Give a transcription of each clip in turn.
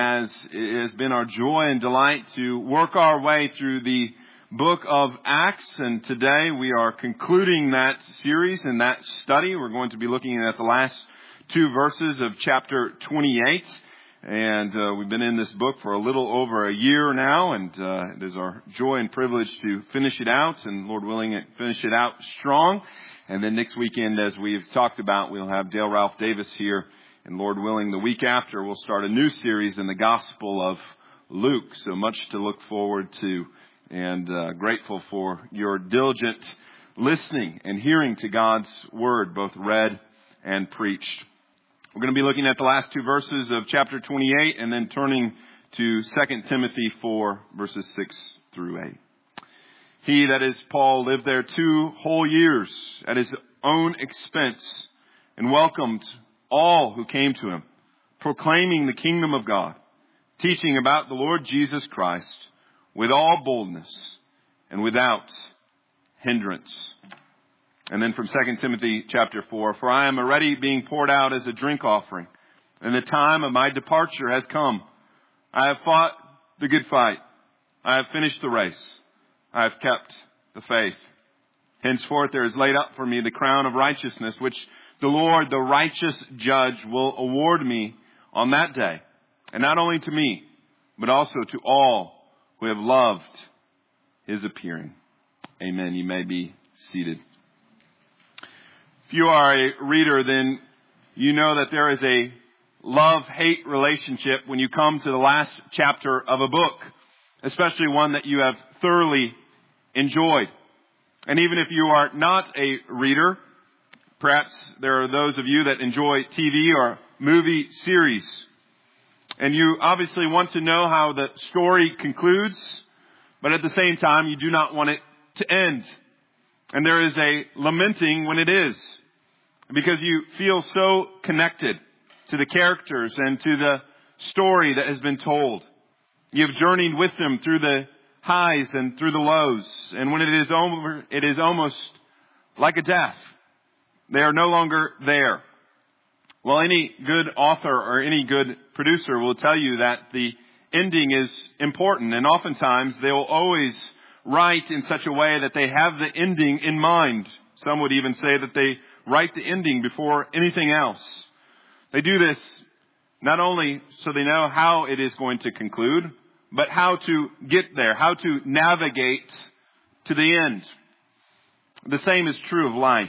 As it has been our joy and delight to work our way through the book of Acts, and today we are concluding that series and that study. We're going to be looking at the last two verses of chapter 28, and we've been in this book for a little over a year now, and it is our joy and privilege to finish it out, and Lord willing, finish it out strong. And then next weekend, as we've talked about, we'll have Dale Ralph Davis here. And Lord willing, the week after, we'll start a new series in the Gospel of Luke. So much to look forward to, and grateful for your diligent listening and hearing to God's Word, both read and preached. We're going to be looking at the last two verses of chapter 28 and then turning to 2 Timothy 4, verses 6 through 8. He, that is Paul, lived there 2 whole years at his own expense and welcomed all who came to him, proclaiming the kingdom of God, teaching about the Lord Jesus Christ with all boldness and without hindrance. And then from 2 Timothy chapter 4, for I am already being poured out as a drink offering, and the time of my departure has come. I have fought the good fight. I have finished the race. I have kept the faith. Henceforth there is laid up for me the crown of righteousness, which the Lord, the righteous judge, will award me on that day. And not only to me, but also to all who have loved his appearing. Amen. You may be seated. If you are a reader, then you know that there is a love-hate relationship when you come to the last chapter of a book, especially one that you have thoroughly enjoyed. And even if you are not a reader, perhaps there are those of you that enjoy TV or movie series, and you obviously want to know how the story concludes, but at the same time you do not want it to end. And there is a lamenting when it is, because you feel so connected to the characters and to the story that has been told. You've journeyed with them through the highs and through the lows, and when it is over, it is almost like a death. They are no longer there. Well, any good author or any good producer will tell you that the ending is important. And oftentimes they will always write in such a way that they have the ending in mind. Some would even say that they write the ending before anything else. They do this not only so they know how it is going to conclude, but how to get there, how to navigate to the end. The same is true of life.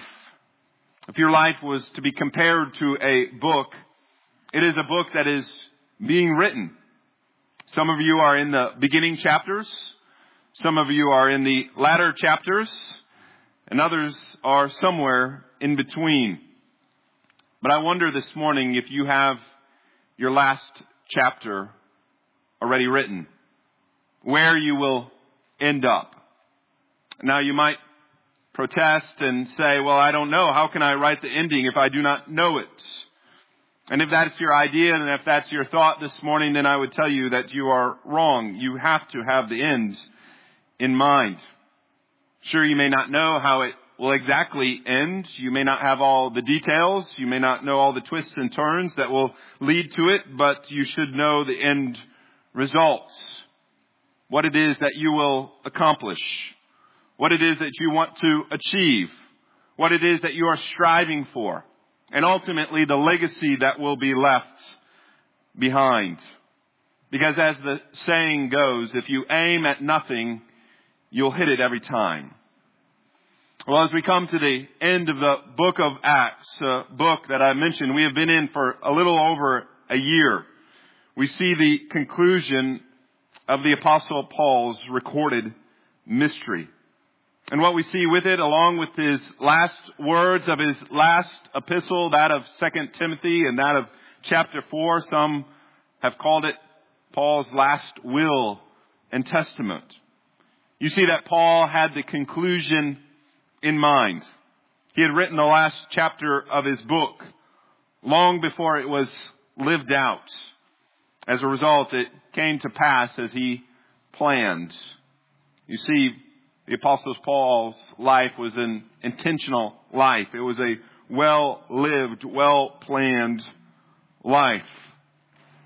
If your life was to be compared to a book, it is a book that is being written. Some of you are in the beginning chapters. Some of you are in the latter chapters. And others are somewhere in between. But I wonder this morning if you have your last chapter already written, where you will end up. Now you might protest and say, well, I don't know. How can I write the ending if I do not know it? And if that's your idea and if that's your thought this morning, then I would tell you that you are wrong. You have to have the end in mind. Sure, you may not know how it will exactly end. You may not have all the details. You may not know all the twists and turns that will lead to it, but you should know the end results. What it is that you will accomplish. What it is that you want to achieve, what it is that you are striving for, and ultimately the legacy that will be left behind. Because as the saying goes, if you aim at nothing, you'll hit it every time. Well, as we come to the end of the book of Acts, a book that I mentioned we have been in for a little over a year, we see the conclusion of the Apostle Paul's recorded mystery. And what we see with it, along with his last words of his last epistle, that of 2 Timothy and that of chapter 4, some have called it Paul's last will and testament. You see that Paul had the conclusion in mind. He had written the last chapter of his book long before it was lived out. As a result, it came to pass as he planned. You see, the Apostle Paul's life was an intentional life. It was a well-lived, well-planned life.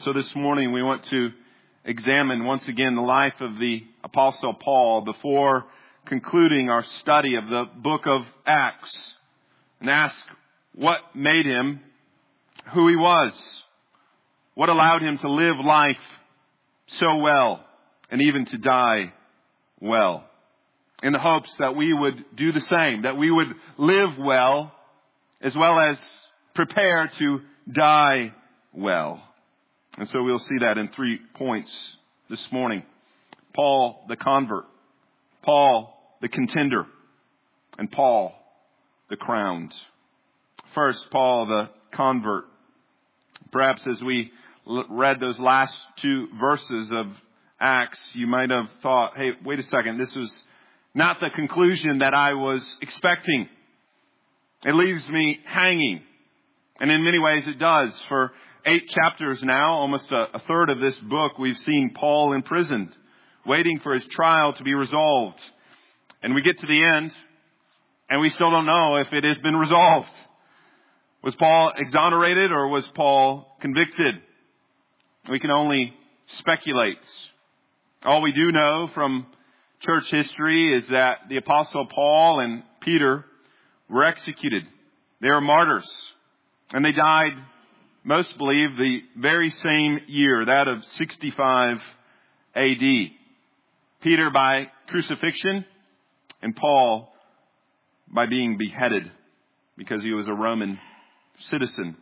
So this morning we want to examine once again the life of the Apostle Paul before concluding our study of the book of Acts and ask what made him who he was, what allowed him to live life so well and even to die well, in the hopes that we would do the same, that we would live well as prepare to die well. And so we'll see that in 3 points this morning. Paul the convert, Paul the contender, and Paul the crowned. First, Paul the convert. Perhaps as we read those last 2 verses of Acts, you might have thought, hey, wait a second, this was not the conclusion that I was expecting. It leaves me hanging. And in many ways it does. For 8 chapters now, almost a third of this book, we've seen Paul imprisoned, waiting for his trial to be resolved. And we get to the end, and we still don't know if it has been resolved. Was Paul exonerated or was Paul convicted? We can only speculate. All we do know from church history is that the Apostle Paul and Peter were executed. They were martyrs. And they died, most believe, the very same year, that of 65 AD. Peter by crucifixion and Paul by being beheaded because he was a Roman citizen.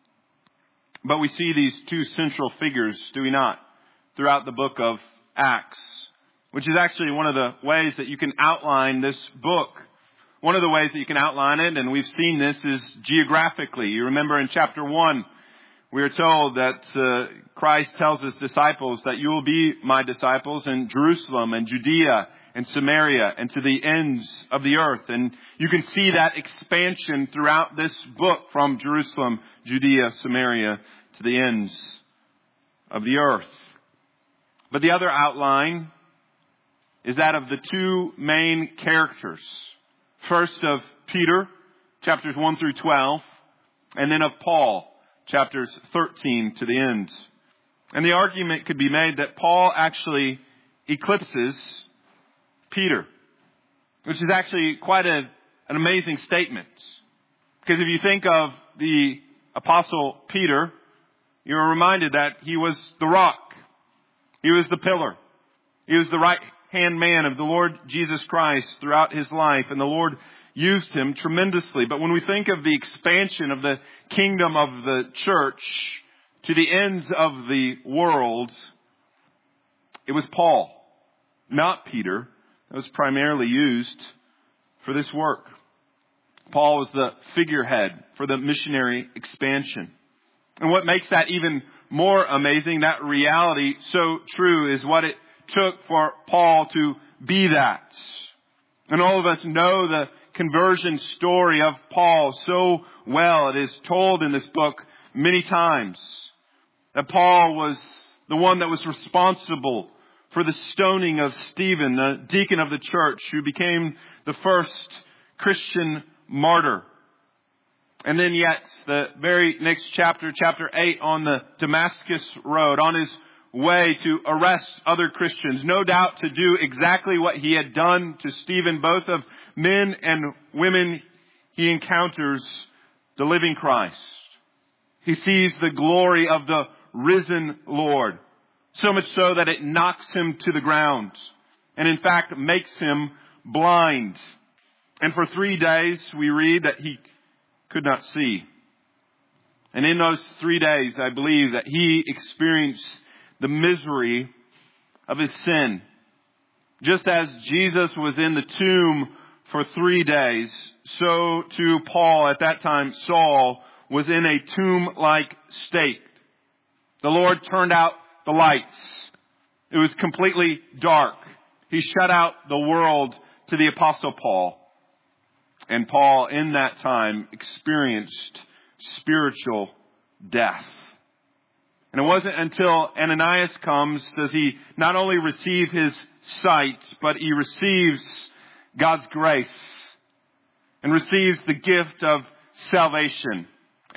But we see these 2 central figures, do we not, throughout the book of Acts, which is actually one of the ways that you can outline this book. One of the ways that you can outline it, and we've seen this, is geographically. You remember in chapter 1, we are told that Christ tells his disciples that you will be my disciples in Jerusalem and Judea and Samaria and to the ends of the earth. And you can see that expansion throughout this book from Jerusalem, Judea, Samaria to the ends of the earth. But the other outline is that of the 2 main characters. First of Peter, chapters 1 through 12, and then of Paul, chapters 13 to the end. And the argument could be made that Paul actually eclipses Peter, which is actually quite an amazing statement. Because if you think of the Apostle Peter, you're reminded that he was the rock. He was the pillar. He was the right-hand man of the Lord Jesus Christ throughout his life, and the Lord used him tremendously. But when we think of the expansion of the kingdom of the church to the ends of the world, it was Paul, not Peter, that was primarily used for this work. Paul was the figurehead for the missionary expansion. And what makes that even more amazing, that reality so true, is what it took for Paul to be that. And all of us know the conversion story of Paul so well. It is told in this book many times that Paul was the one that was responsible for the stoning of Stephen, the deacon of the church, who became the first Christian martyr. And then yet, the very next chapter, chapter 8, on the Damascus Road, on his way to arrest other Christians, no doubt to do exactly what he had done to Stephen, both of men and women, he encounters the living Christ. He sees the glory of the risen Lord, so much so that it knocks him to the ground, and in fact makes him blind. And for 3 days we read that he could not see. And in those 3 days, I believe that he experienced the misery of his sin. Just as Jesus was in the tomb for 3 days, so too Paul, at that time Saul, was in a tomb-like state. The Lord turned out the lights. It was completely dark. He shut out the world to the Apostle Paul. And Paul, in that time, experienced spiritual death. And it wasn't until Ananias comes does he not only receive his sight, but he receives God's grace and receives the gift of salvation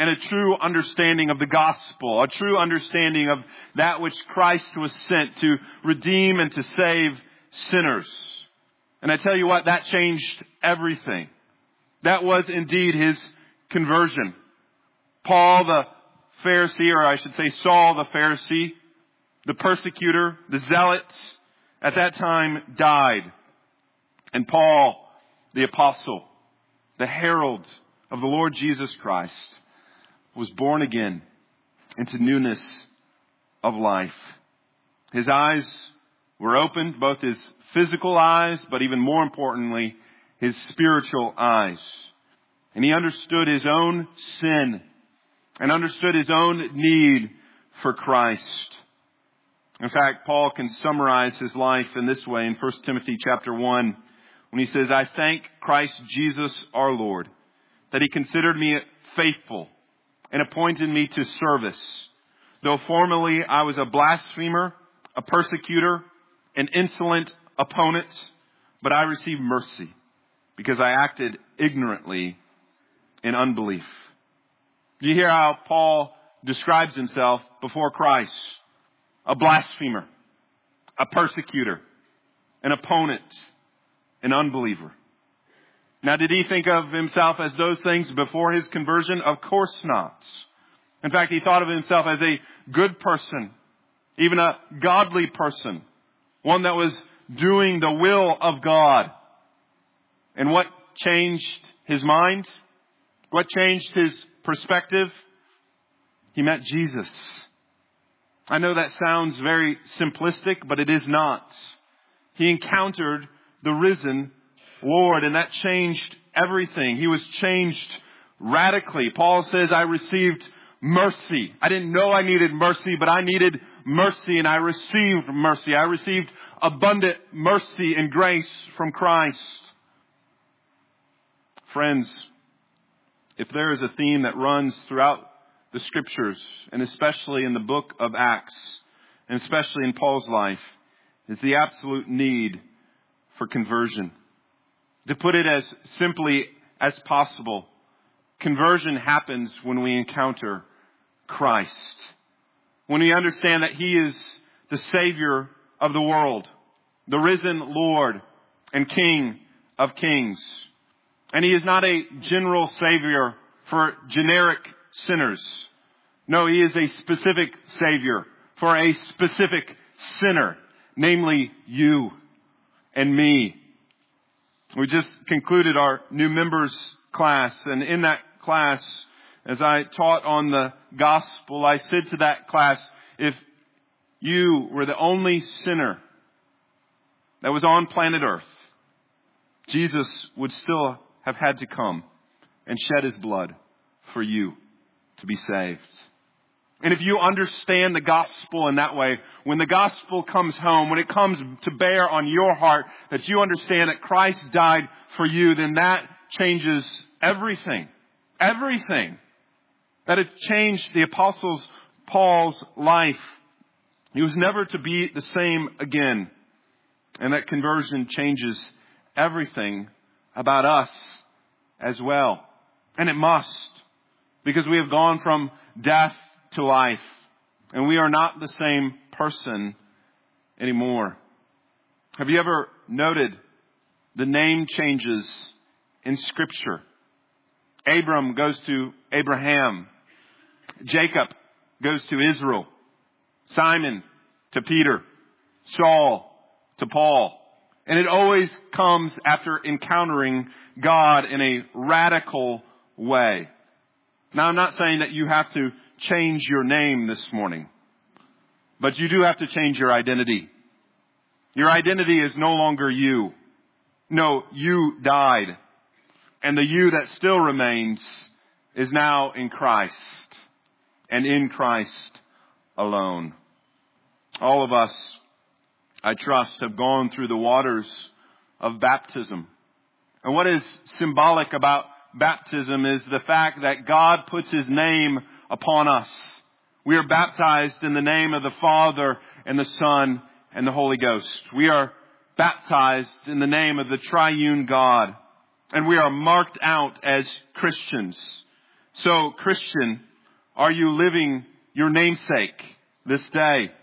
and a true understanding of the gospel, a true understanding of that which Christ was sent to redeem and to save sinners. And I tell you what, that changed everything. That was indeed his conversion. Paul the Pharisee, or I should say Saul the Pharisee, the persecutor, the zealot, at that time died. And Paul, the apostle, the herald of the Lord Jesus Christ, was born again into newness of life. His eyes were opened, both his physical eyes, but even more importantly, his spiritual eyes. And he understood his own sin and understood his own need for Christ. In fact, Paul can summarize his life in this way in 1 Timothy chapter 1, when he says, I thank Christ Jesus our Lord, that he considered me faithful and appointed me to service. Though formerly I was a blasphemer, a persecutor, an insolent opponent, but I received mercy because I acted ignorantly in unbelief. Do you hear how Paul describes himself before Christ? A blasphemer, a persecutor, an opponent, an unbeliever. Now, did he think of himself as those things before his conversion? Of course not. In fact, he thought of himself as a good person, even a godly person, one that was doing the will of God. And what changed his mind? What changed his perspective? He met Jesus. I know that sounds very simplistic, but it is not. He encountered the risen Lord, and that changed everything. He was changed radically. Paul says, I received mercy. I didn't know I needed mercy, but I needed mercy, and I received mercy. I received abundant mercy and grace from Christ. Friends, if there is a theme that runs throughout the Scriptures, and especially in the book of Acts, and especially in Paul's life, is the absolute need for conversion. To put it as simply as possible, conversion happens when we encounter Christ. When we understand that He is the Savior of the world, the risen Lord and King of kings. And He is not a general Savior for generic sinners. No, He is a specific Savior for a specific sinner, namely you and me. We just concluded our new members class, and in that class, as I taught on the gospel, I said to that class, if you were the only sinner that was on planet Earth, Jesus would still have had to come and shed His blood for you to be saved. And if you understand the gospel in that way, when the gospel comes home, when it comes to bear on your heart, that you understand that Christ died for you, then that changes everything. Everything. That it changed the Apostle Paul's life. He was never to be the same again. And that conversion changes everything about us as well. And it must. Because we have gone from death to life. And we are not the same person anymore. Have you ever noted the name changes in Scripture? Abram goes to Abraham. Jacob goes to Israel. Simon to Peter. Saul to Paul. And it always comes after encountering God in a radical way. Now, I'm not saying that you have to change your name this morning, but you do have to change your identity. Your identity is no longer you. No, you died. And the you that still remains is now in Christ and in Christ alone. All of us, I trust, have gone through the waters of baptism. And what is symbolic about baptism is the fact that God puts His name upon us. We are baptized in the name of the Father and the Son and the Holy Ghost. We are baptized in the name of the triune God. And we are marked out as Christians. So, Christian, are you living your namesake this day?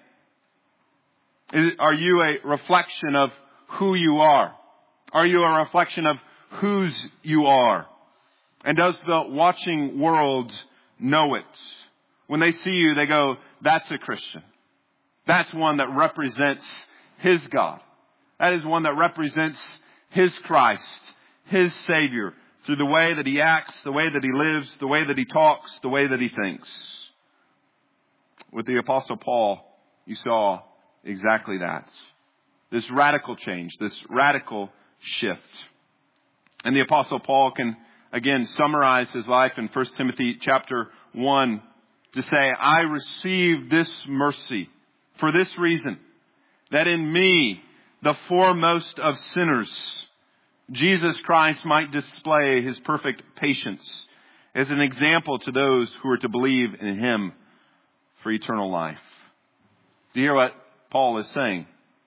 Are you a reflection of who you are? Are you a reflection of whose you are? And does the watching world know it? When they see you, they go, that's a Christian. That's one that represents his God. That is one that represents his Christ, his Savior, through the way that he acts, the way that he lives, the way that he talks, the way that he thinks. With the Apostle Paul, you saw exactly that. This radical change, this radical shift. And the Apostle Paul can again summarize his life in 1 Timothy chapter 1 to say, I received this mercy for this reason, that in me, the foremost of sinners, Jesus Christ might display his perfect patience as an example to those who are to believe in him for eternal life. Do you hear what Paul is saying?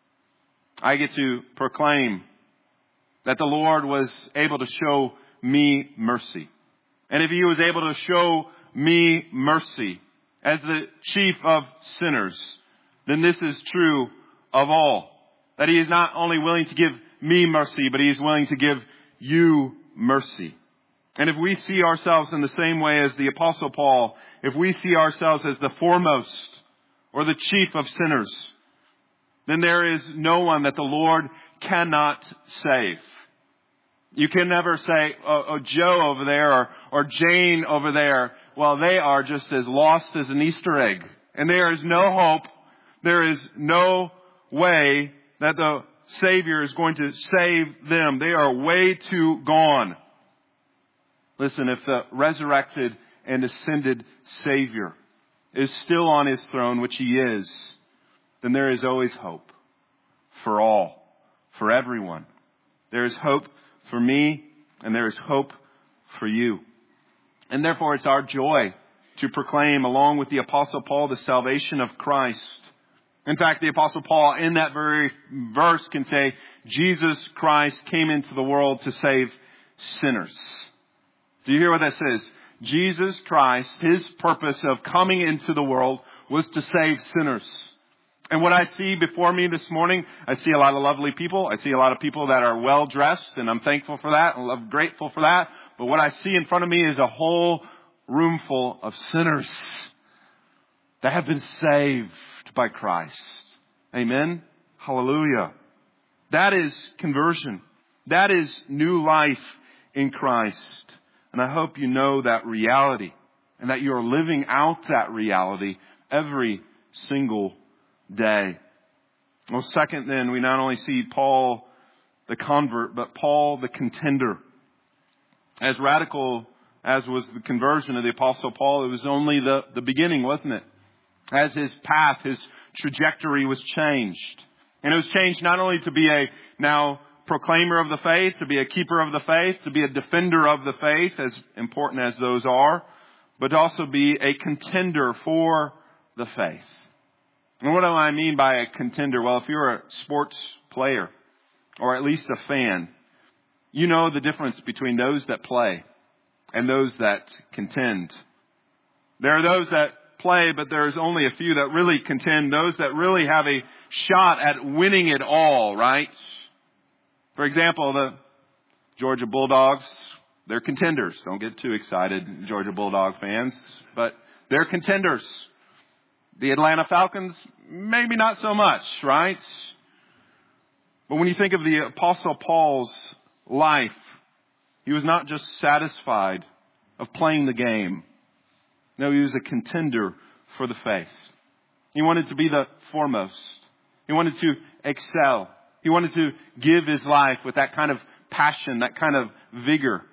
I get to proclaim that the Lord was able to show me mercy. And if he was able to show me mercy as the chief of sinners, then this is true of all. That he is not only willing to give me mercy, but he is willing to give you mercy. And if we see ourselves in the same way as the Apostle Paul, if we see ourselves as the foremost or the chief of sinners, then there is no one that the Lord cannot save. You can never say, oh, Joe over there or Jane over there, well, they are just as lost as an Easter egg. And there is no hope. There is no way that the Savior is going to save them. They are way too gone. Listen, if the resurrected and ascended Savior is still on his throne, which he is, then there is always hope for all, for everyone. There is hope for me, and there is hope for you. And therefore it's our joy to proclaim, along with the Apostle Paul, the salvation of Christ. In fact, the Apostle Paul in that very verse can say, Jesus Christ came into the world to save sinners. Do you hear what that says? Jesus Christ, his purpose of coming into the world was to save sinners. And what I see before me this morning, I see a lot of lovely people. I see a lot of people that are well dressed, and I'm thankful for that and I'm grateful for that. But what I see in front of me is a whole room full of sinners that have been saved by Christ. Amen. Hallelujah. That is conversion. That is new life in Christ. And I hope you know that reality and that you are living out that reality every single day. Well, second then, we not only see Paul the convert, but Paul the contender. As radical as was the conversion of the Apostle Paul, it was only the beginning, wasn't it? As his path, his trajectory was changed. And it was changed not only to be a now proclaimer of the faith, to be a keeper of the faith, to be a defender of the faith, as important as those are, but to also be a contender for the faith. And what do I mean by a contender? Well, if you're a sports player, or at least a fan, you know the difference between those that play and those that contend. There are those that play, but there's only a few that really contend, those that really have a shot at winning it all, right? For example, the Georgia Bulldogs, they're contenders. Don't get too excited, Georgia Bulldog fans, but they're contenders. The Atlanta Falcons, maybe not so much, right? But when you think of the Apostle Paul's life, he was not just satisfied of playing the game. No, he was a contender for the faith. He wanted to be the foremost. He wanted to excel. He wanted to give his life with that kind of passion, that kind of vigor.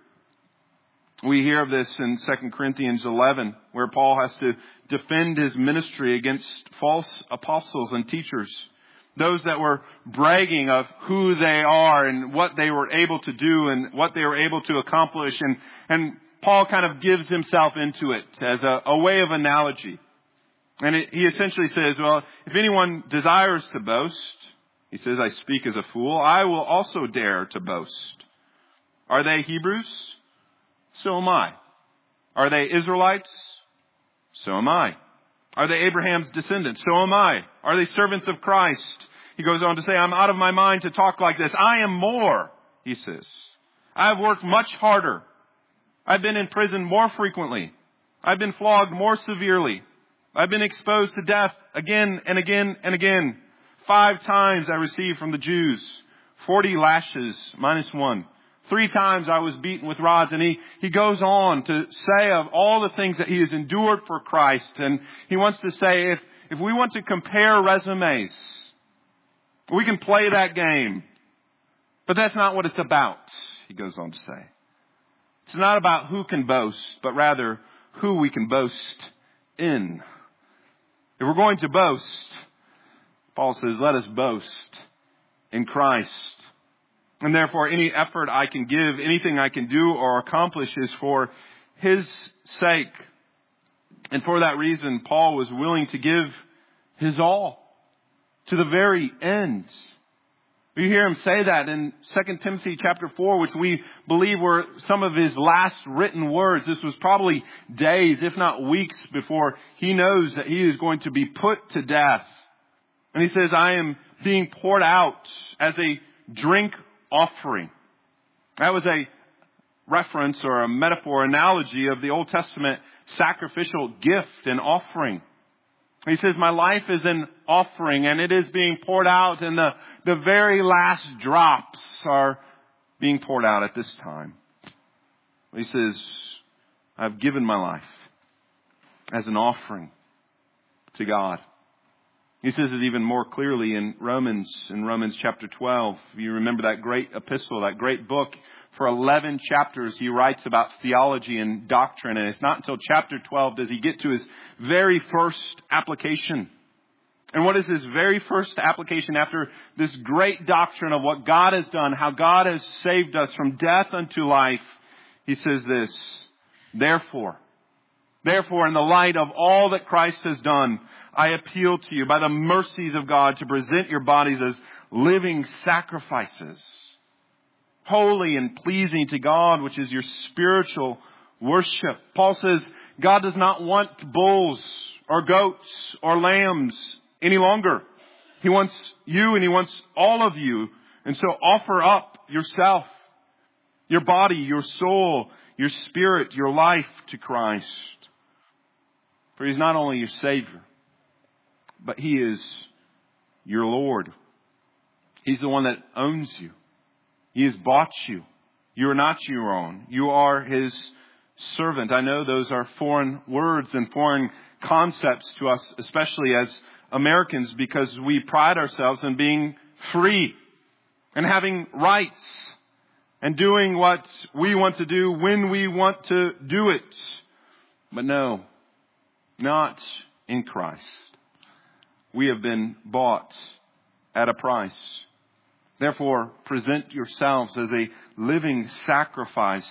We hear of this in 2 Corinthians 11, where Paul has to defend his ministry against false apostles and teachers. Those that were bragging of who they are and what they were able to do and what they were able to accomplish. And Paul kind of gives himself into it as a way of analogy. And he essentially says, well, if anyone desires to boast, he says, I speak as a fool, I will also dare to boast. Are they Hebrews? So am I. Are they Israelites? So am I. Are they Abraham's descendants? So am I. Are they servants of Christ? He goes on to say, I'm out of my mind to talk like this. I am more, he says. I've worked much harder. I've been in prison more frequently. I've been flogged more severely. I've been exposed to death again and again and again. 5 times I received from the Jews 40 lashes minus 1. 3 times I was beaten with rods. And he goes on to say of all the things that he has endured for Christ. And he wants to say if we want to compare resumes, we can play that game. But that's not what it's about, he goes on to say. It's not about who can boast, but rather who we can boast in. If we're going to boast, Paul says, let us boast in Christ. And therefore, any effort I can give, anything I can do or accomplish is for his sake. And for that reason, Paul was willing to give his all to the very end. You hear him say that in 2 Timothy chapter 4, which we believe were some of his last written words. This was probably days, if not weeks, before he knows that he is going to be put to death. And he says, I am being poured out as a drink offering. That was a reference or a metaphor, analogy of the Old Testament sacrificial gift and offering. He says, my life is an offering and it is being poured out, and the very last drops are being poured out at this time. He says, I've given my life as an offering to God. He says it even more clearly in Romans chapter 12. You remember that great epistle, that great book. For 11 chapters, he writes about theology and doctrine. And it's not until chapter 12 does he get to his very first application. And what is his very first application after this great doctrine of what God has done, how God has saved us from death unto life? He says this, Therefore, in the light of all that Christ has done, I appeal to you by the mercies of God to present your bodies as living sacrifices, holy and pleasing to God, which is your spiritual worship. Paul says God does not want bulls or goats or lambs any longer. He wants you, and he wants all of you. And so offer up yourself, your body, your soul, your spirit, your life to Christ. For he's not only your Savior, but he is your Lord. He's the one that owns you. He has bought you. You are not your own. You are his servant. I know those are foreign words and foreign concepts to us, especially as Americans, because we pride ourselves in being free and having rights and doing what we want to do when we want to do it. But no, not in Christ. We have been bought at a price. Therefore, present yourselves as a living sacrifice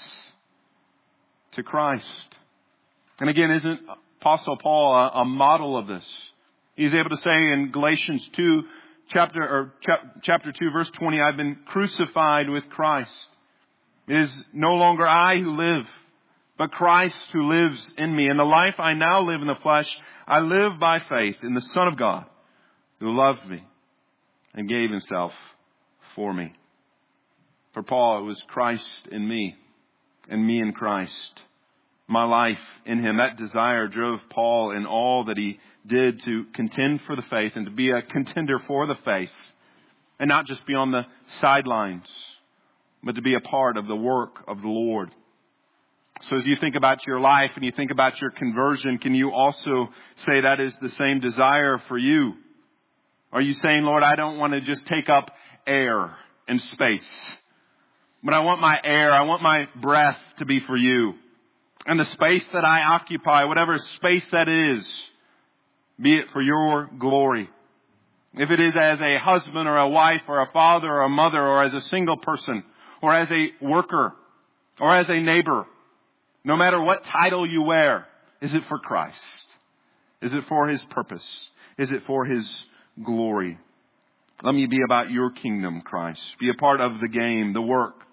to Christ. And again, isn't Apostle Paul a model of this? He's able to say in Galatians 2, chapter 2, verse 20, I've been crucified with Christ. It is no longer I who live, but Christ who lives in me. And the life I now live in the flesh, I live by faith in the Son of God, who loved me and gave himself for me. For Paul, it was Christ in me and me in Christ. My life in him. That desire drove Paul in all that he did to contend for the faith and to be a contender for the faith. And not just be on the sidelines, but to be a part of the work of the Lord. So as you think about your life and you think about your conversion, can you also say that is the same desire for you? Are you saying, Lord, I don't want to just take up air and space, but I want my air, I want my breath to be for you. And the space that I occupy, whatever space that is, be it for your glory. If it is as a husband or a wife or a father or a mother or as a single person or as a worker or as a neighbor, no matter what title you wear, is it for Christ? Is it for his purpose? Is it for his glory? Let me be about your kingdom, Christ. Be a part of the game, the work,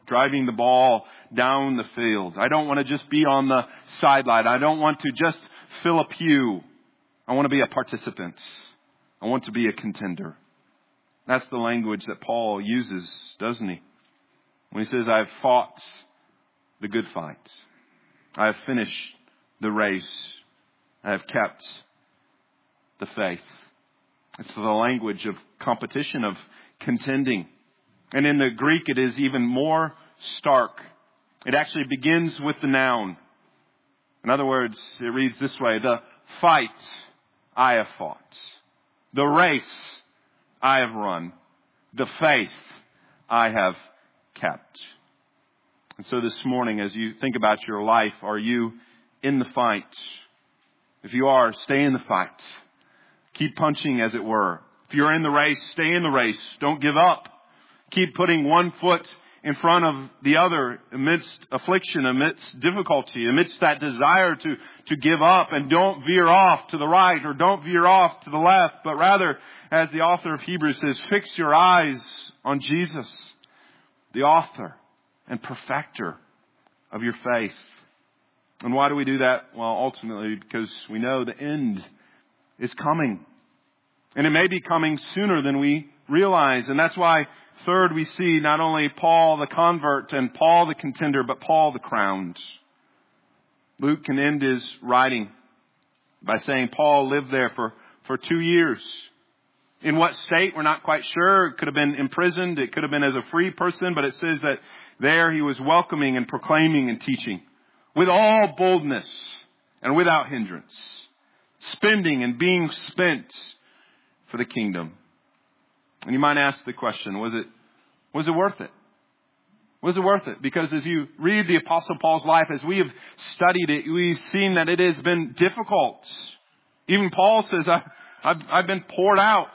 driving the ball down the field. I don't want to just be on the sideline. I don't want to just fill a pew. I want to be a participant. I want to be a contender. That's the language that Paul uses, doesn't he? When he says, I have fought the good fight. I have finished the race. I have kept the faith. It's the language of competition, of contending. And in the Greek, it is even more stark. It actually begins with the noun. In other words, it reads this way: the fight I have fought. The race I have run. The faith I have kept. And so this morning, as you think about your life, are you in the fight? If you are, stay in the fight. Keep punching, as it were. If you're in the race, stay in the race. Don't give up. Keep putting one foot in front of the other amidst affliction, amidst difficulty, amidst that desire to give up, and don't veer off to the right or don't veer off to the left, but rather, as the author of Hebrews says, fix your eyes on Jesus, the author and perfecter of your faith. And why do we do that? Well, ultimately, because we know the end is coming. And it may be coming sooner than we realize. And that's why, third, we see not only Paul the convert and Paul the contender, but Paul the crowned. Luke can end his writing by saying Paul lived there for 2 years. In what state, we're not quite sure. It could have been imprisoned. It could have been as a free person. But it says that there he was welcoming and proclaiming and teaching with all boldness and without hindrance, spending and being spent for the kingdom. And you might ask the question, was it worth it? Was it worth it? Because as you read the Apostle Paul's life, as we have studied it, we've seen that it has been difficult. Even Paul says, I've been poured out.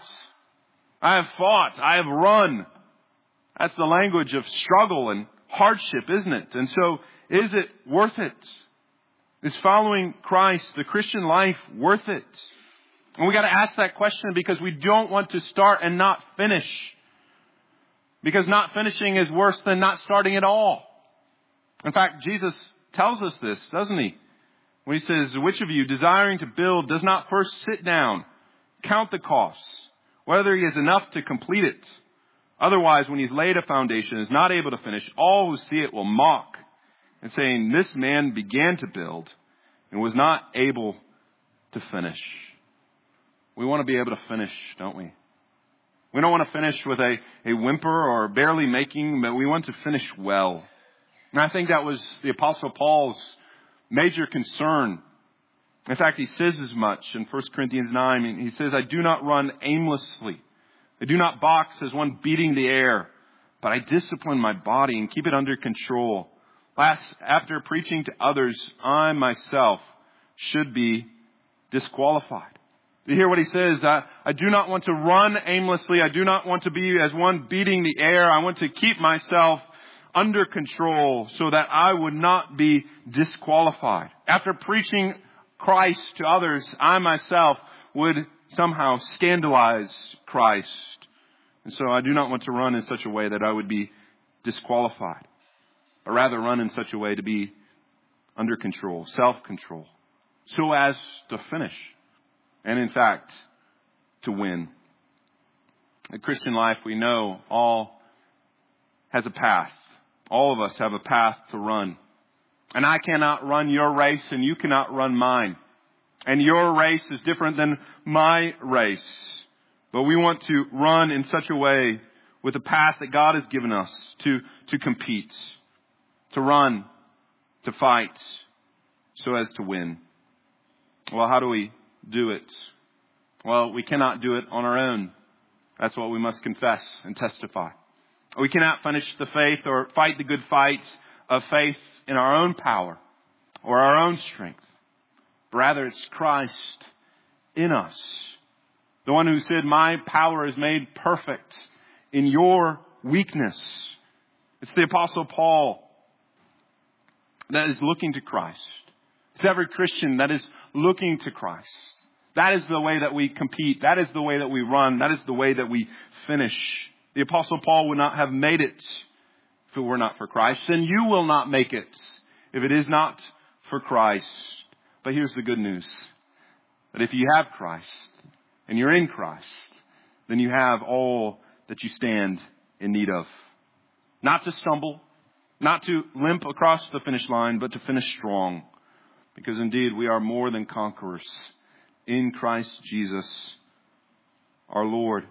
I have fought. I have run. That's the language of struggle and hardship, isn't it? And so, is it worth it? Is following Christ, the Christian life, worth it? And we got to ask that question because we don't want to start and not finish. Because not finishing is worse than not starting at all. In fact, Jesus tells us this, doesn't he? When he says, which of you desiring to build does not first sit down, count the costs, whether he has enough to complete it? Otherwise, when he's laid a foundation and is not able to finish, all who see it will mock, and saying, this man began to build and was not able to finish. We want to be able to finish, don't we? We don't want to finish with a whimper or barely making, but we want to finish well. And I think that was the Apostle Paul's major concern. In fact, he says as much in 1 Corinthians 9. He says, I do not run aimlessly. I do not box as one beating the air, but I discipline my body and keep it under control. After preaching to others, I myself should be disqualified. You hear what he says? I do not want to run aimlessly. I do not want to be as one beating the air. I want to keep myself under control so that I would not be disqualified. After preaching Christ to others, I myself would somehow scandalize Christ. And so I do not want to run in such a way that I would be disqualified, but rather run in such a way to be under control, self-control, so as to finish. And in fact, to win. The Christian life, we know, all has a path. All of us have a path to run. And I cannot run your race and you cannot run mine. And your race is different than my race. But we want to run in such a way with the path that God has given us to compete, to run, to fight, so as to win. Well, how do we do it? Well, we cannot do it on our own. That's what we must confess and testify. We cannot finish the faith or fight the good fight of faith in our own power or our own strength. Rather, it's Christ in us. The one who said, my power is made perfect in your weakness. It's the Apostle Paul that is looking to Christ. It's every Christian that is looking to Christ. That is the way that we compete. That is the way that we run. That is the way that we finish. The Apostle Paul would not have made it if it were not for Christ, and you will not make it if it is not for Christ. But here's the good news, that if you have Christ and you're in Christ, then you have all that you stand in need of. Not to stumble, not to limp across the finish line, but to finish strong. Because indeed we are more than conquerors in Christ Jesus our Lord.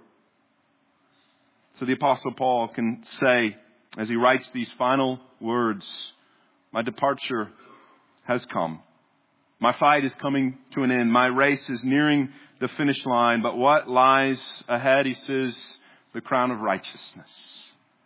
So the Apostle Paul can say, as he writes these final words, my departure has come. My fight is coming to an end. My race is nearing the finish line. But what lies ahead, he says, the crown of righteousness.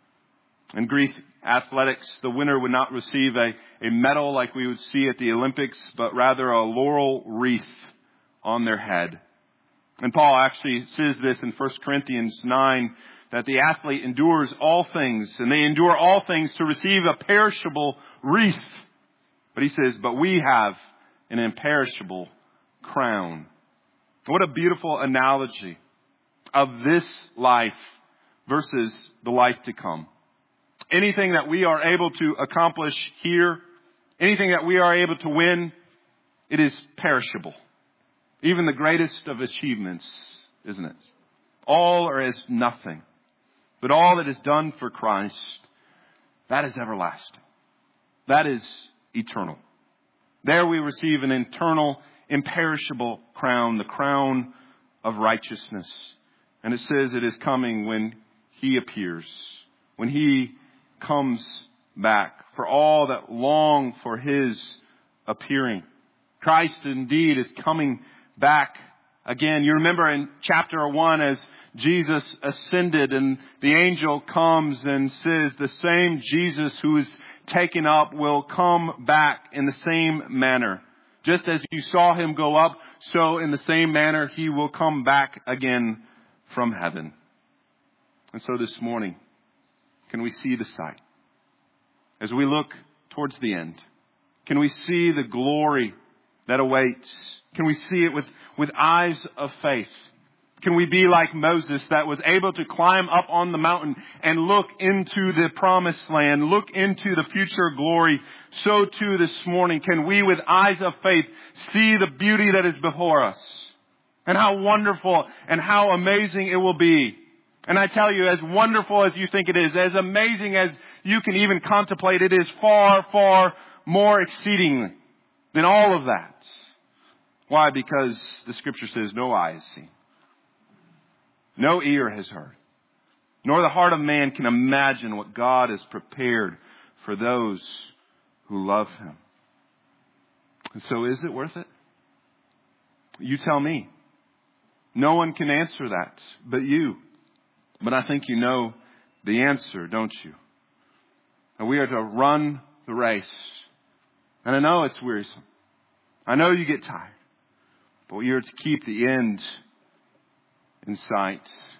In Greek athletics, the winner would not receive a medal like we would see at the Olympics, but rather a laurel wreath on their head. And Paul actually says this in 1 Corinthians 9, that the athlete endures all things, and they endure all things to receive a perishable wreath. But he says, but we have an imperishable crown. What a beautiful analogy of this life versus the life to come. Anything that we are able to accomplish here, anything that we are able to win, it is perishable. Even the greatest of achievements, isn't it? All are as nothing. But all that is done for Christ, that is everlasting. That is eternal. There we receive an eternal, imperishable crown, the crown of righteousness. And it says it is coming when He appears, when He comes back, for all that long for His appearing. Christ indeed is coming back again. You remember in chapter 1 as Jesus ascended and the angel comes and says the same Jesus who is taken up will come back in the same manner. Just as you saw Him go up, so in the same manner He will come back again from heaven. And so this morning, can we see the sight? As we look towards the end, can we see the glory that awaits? Can we see it with eyes of faith? Can we be like Moses that was able to climb up on the mountain and look into the promised land, look into the future glory? So too this morning, can we with eyes of faith see the beauty that is before us? And how wonderful and how amazing it will be. And I tell you, as wonderful as you think it is, as amazing as you can even contemplate, it is far, far more exceedingly than all of that. Why? Because the Scripture says no eye has seen, no ear has heard, nor the heart of man can imagine what God has prepared for those who love Him. And so is it worth it? You tell me. No one can answer that but you. But I think you know the answer, don't you? And we are to run the race. And I know it's wearisome. I know you get tired. But we are to keep the end in sight.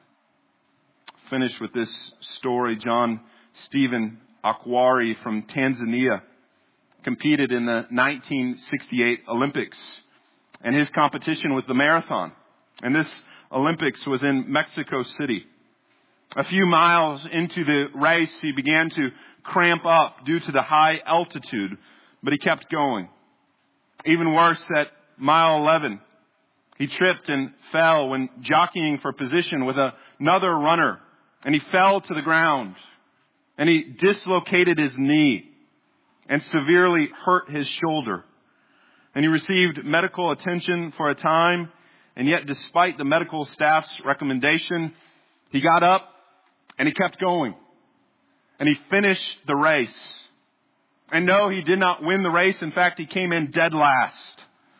Finish with this story. John Stephen Akwari from Tanzania competed in the 1968 Olympics. And his competition was the marathon. And this Olympics was in Mexico City. A few miles into the race, he began to cramp up due to the high altitude, but he kept going. Even worse, at mile 11, he tripped and fell when jockeying for position with another runner, and he fell to the ground, and he dislocated his knee and severely hurt his shoulder. And he received medical attention for a time, and yet despite the medical staff's recommendation, he got up and he kept going. And he finished the race. And no, he did not win the race. In fact, he came in dead last.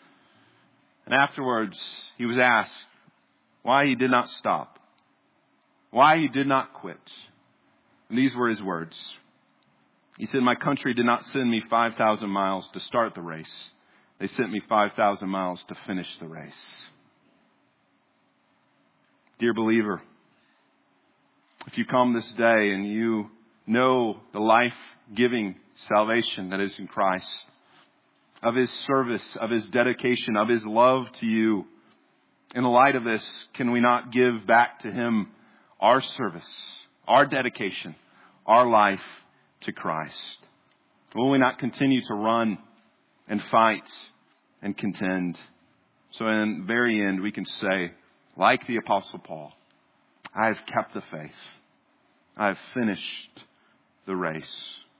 And afterwards, he was asked why he did not stop, why he did not quit. And these were his words. He said, my country did not send me 5,000 miles to start the race. They sent me 5,000 miles to finish the race. Dear believer, if you come this day and you know the life-giving salvation that is in Christ, of His service, of His dedication, of His love to you, in the light of this, can we not give back to Him our service, our dedication, our life to Christ? Will we not continue to run and fight and contend? So in the very end, we can say, like the Apostle Paul, I have kept the faith. I have finished the race.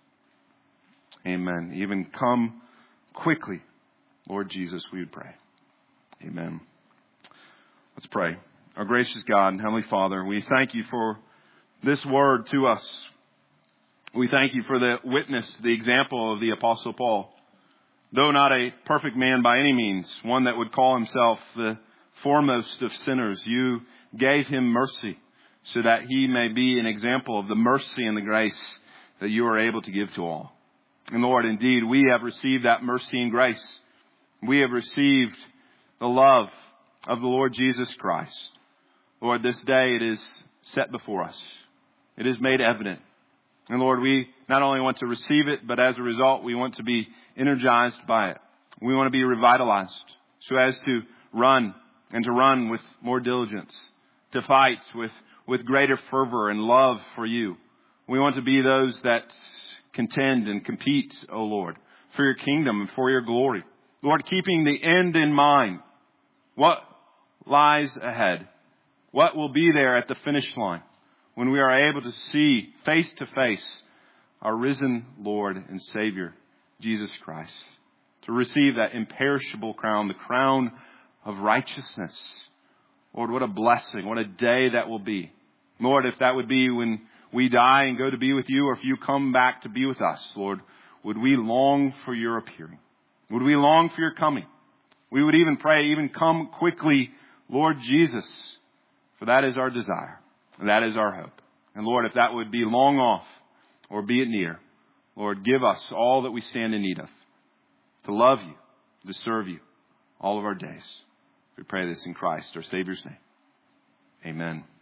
Amen. Even come quickly, Lord Jesus, we would pray. Amen. Let's pray. Our gracious God and Heavenly Father, we thank you for this word to us. We thank you for the witness, the example of the Apostle Paul. Though not a perfect man by any means, one that would call himself the foremost of sinners, you gave him mercy so that he may be an example of the mercy and the grace that you are able to give to all. And Lord, indeed, we have received that mercy and grace. We have received the love of the Lord Jesus Christ. Lord, this day it is set before us. It is made evident. And Lord, we not only want to receive it, but as a result, we want to be energized by it. We want to be revitalized so as to run and to run with more diligence, to fight with greater fervor and love for you. We want to be those that contend and compete, O Lord, for your kingdom and for your glory. Lord, keeping the end in mind. What lies ahead? What will be there at the finish line when we are able to see face to face our risen Lord and Savior, Jesus Christ, to receive that imperishable crown, the crown of righteousness. Lord, what a blessing, what a day that will be. Lord, if that would be when we die and go to be with you, or if you come back to be with us, Lord, would we long for your appearing? Would we long for your coming? We would even pray, even come quickly, Lord Jesus, for that is our desire, and that is our hope. And Lord, if that would be long off, or be it near, Lord, give us all that we stand in need of, to love you, to serve you all of our days. We pray this in Christ, our Savior's name. Amen.